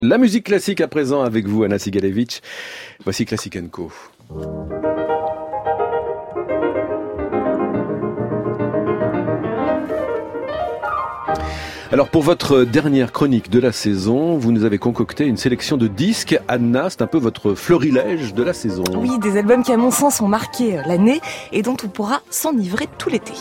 La musique classique à présent avec vous, Anna Sigalevitch. Voici Classic & Co. Alors pour votre dernière chronique de la saison, vous nous avez concocté une sélection de disques. Anna, c'est un peu votre florilège de la saison. Oui, des albums qui à mon sens ont marqué l'année et dont on pourra s'enivrer tout l'été.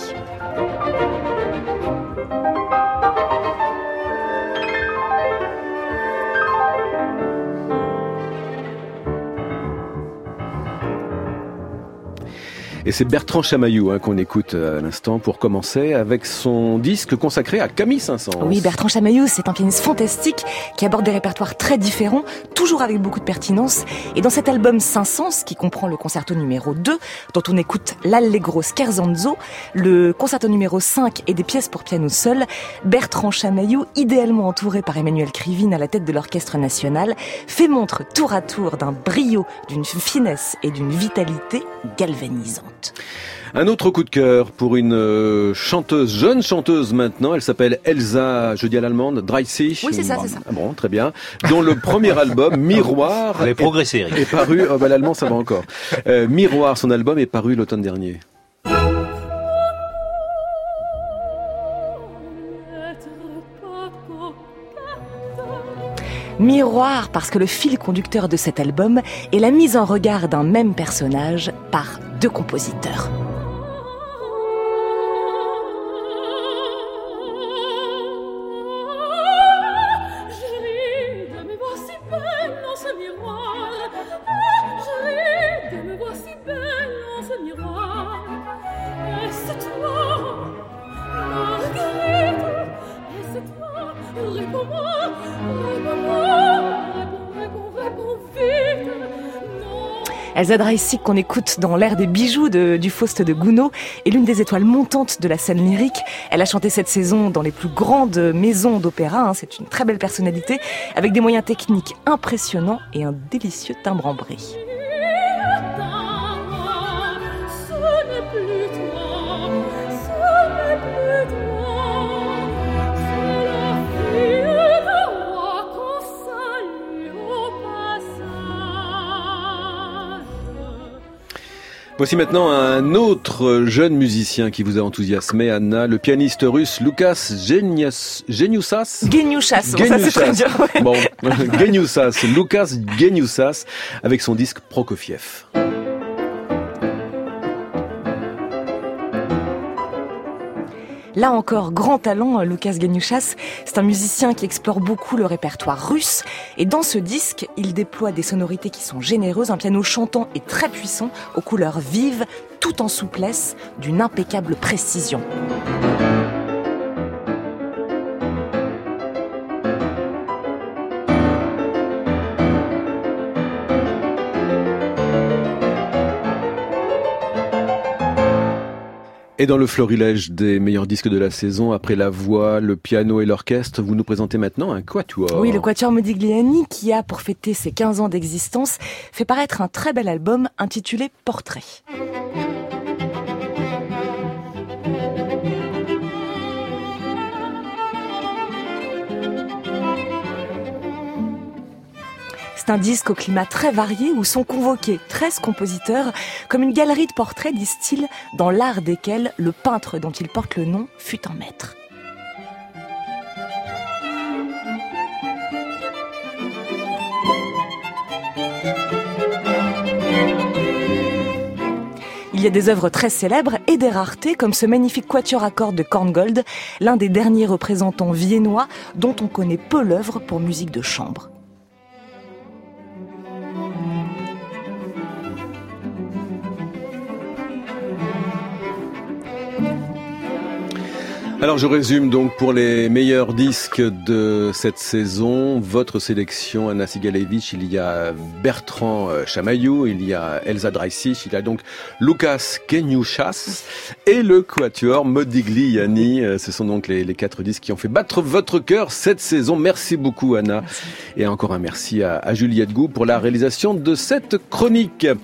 Et c'est Bertrand Chamaillou qu'on écoute à l'instant pour commencer avec son disque consacré à Camille Saint-Saëns. Oui, Bertrand Chamaillou, c'est un pianiste fantastique qui aborde des répertoires très différents, toujours avec beaucoup de pertinence. Et dans cet album Saint-Saëns, qui comprend le concerto numéro 2, dont on écoute l'Allegro Scherzo, le concerto numéro 5 et des pièces pour piano seul, Bertrand Chamaillou, idéalement entouré par Emmanuel Krivine à la tête de l'Orchestre National, fait montre tour à tour d'un brio, d'une finesse et d'une vitalité galvanisante. Un autre coup de cœur pour une chanteuse, jeune chanteuse maintenant, elle s'appelle Elsa, je dis à l'allemande, Dreissig. Oui, c'est ça, c'est ça. Ah bon, très bien. Dont le premier album, Miroir, vous avez progressé, Eric. Est paru, l'allemand ça va encore. Miroir, son album est paru l'automne dernier. Miroir, parce que le fil conducteur de cet album est la mise en regard d'un même personnage par deux compositeurs. Elsa Dreissig, qu'on écoute dans l'air des bijoux du Faust de Gounod, est l'une des étoiles montantes de la scène lyrique. Elle a chanté cette saison dans les plus grandes maisons d'opéra. C'est une très belle personnalité, avec des moyens techniques impressionnants et un délicieux timbre en brie. Voici maintenant un autre jeune musicien qui vous a enthousiasmé, Anna, le pianiste russe Lukas Geniussas. Geniussas, ça c'est très dur. Ouais. Bon, Geniussas, Lukas Geniussas, avec son disque Prokofiev. Là encore, grand talent, Lukas Geniussas. C'est un musicien qui explore beaucoup le répertoire russe. Et dans ce disque, il déploie des sonorités qui sont généreuses, un piano chantant et très puissant, aux couleurs vives, tout en souplesse, d'une impeccable précision. Et dans le florilège des meilleurs disques de la saison, après la voix, le piano et l'orchestre, vous nous présentez maintenant un quatuor. Oui, le quatuor Modigliani, qui a, pour fêter ses 15 ans d'existence, fait paraître un très bel album intitulé Portrait. C'est un disque au climat très varié où sont convoqués 13 compositeurs comme une galerie de portraits, disent-ils, dans l'art desquels le peintre dont il porte le nom fut un maître. Il y a des œuvres très célèbres et des raretés comme ce magnifique quatuor à cordes de Korngold, l'un des derniers représentants viennois dont on connaît peu l'œuvre pour musique de chambre. Alors je résume donc pour les meilleurs disques de cette saison, votre sélection Anna Sigalevitch, il y a Bertrand Chamaillou, il y a Elsa Dreissig, il y a donc Lukas Geniussas et le quatuor Modigliani. Ce sont donc les 4 disques qui ont fait battre votre cœur cette saison. Merci beaucoup Anna. Merci. Et encore un merci à Juliette Gou pour la réalisation de cette chronique.